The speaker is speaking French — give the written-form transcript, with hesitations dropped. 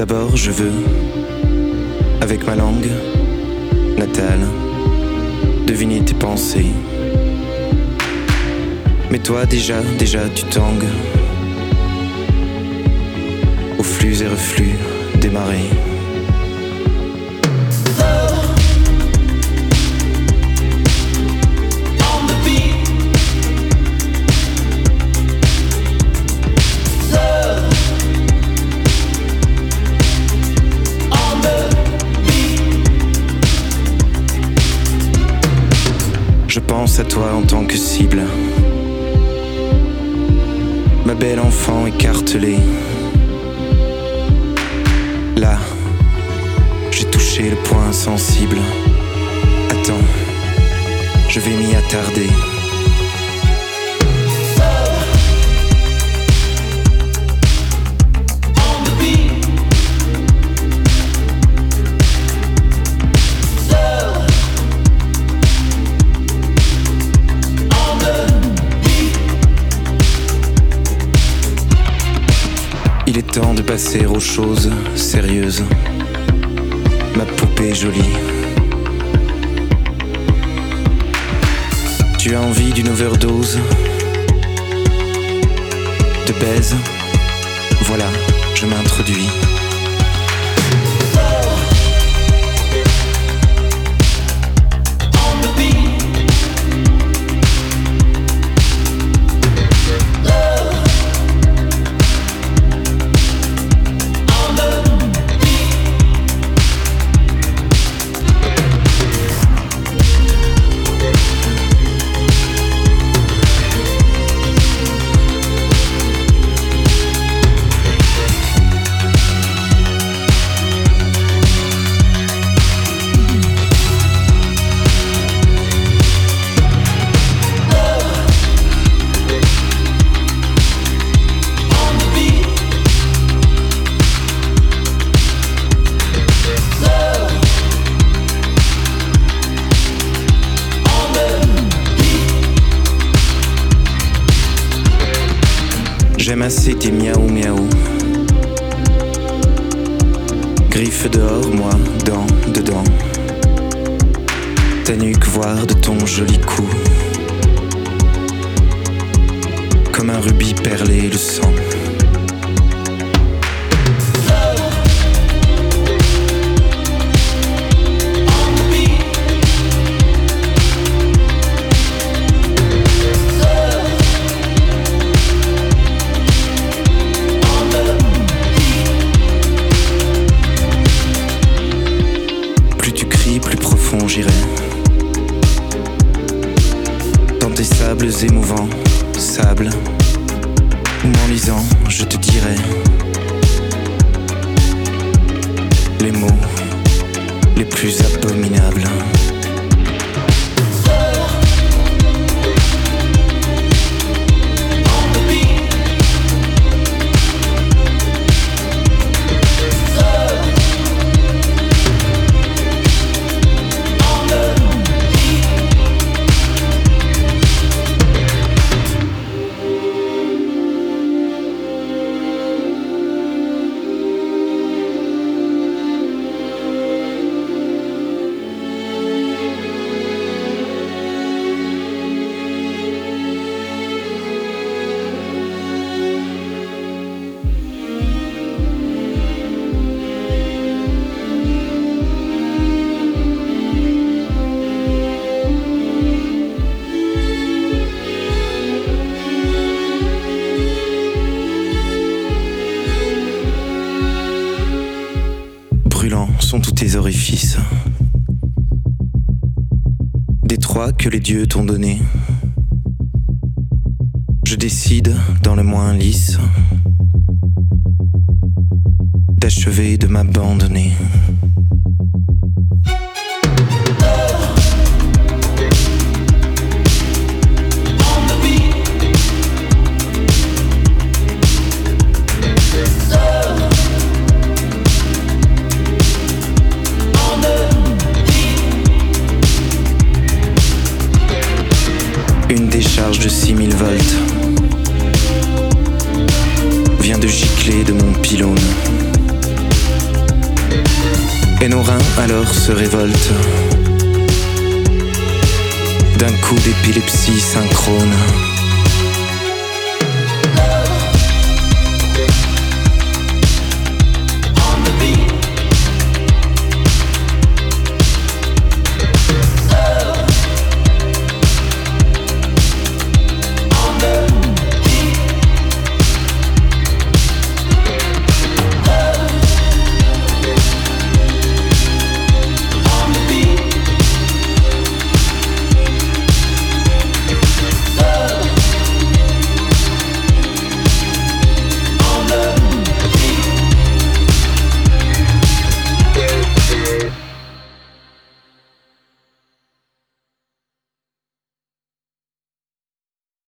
D'abord je veux, avec ma langue natale, deviner tes pensées. Mais toi déjà tu tangues aux flux et reflux des marées. Je pense à toi en tant que cible, ma belle enfant écartelée. Là, j'ai touché le point sensible. Attends, je vais m'y attarder. Il est temps de passer aux choses sérieuses. Ma poupée jolie. Tu as envie d'une overdose de baise? Voilà, je m'introduis. J'aime assez tes miaou miaou. Griffe dehors, moi dedans. Ta nuque voir de ton joli cou. Comme un rubis perlé le sang. Plus profond j'irai. Dans tes sables émouvants, sable, où m'enlisant je te dirai les mots les plus abominables. Brûlants sont tous tes orifices, des trois que les dieux t'ont donnés. Je décide, dans le moins lisse, d'achever de m'abandonner. Une décharge de 6000 volts vient de gicler de mon pylône. Et nos reins alors se révoltent d'un coup d'épilepsie synchrone.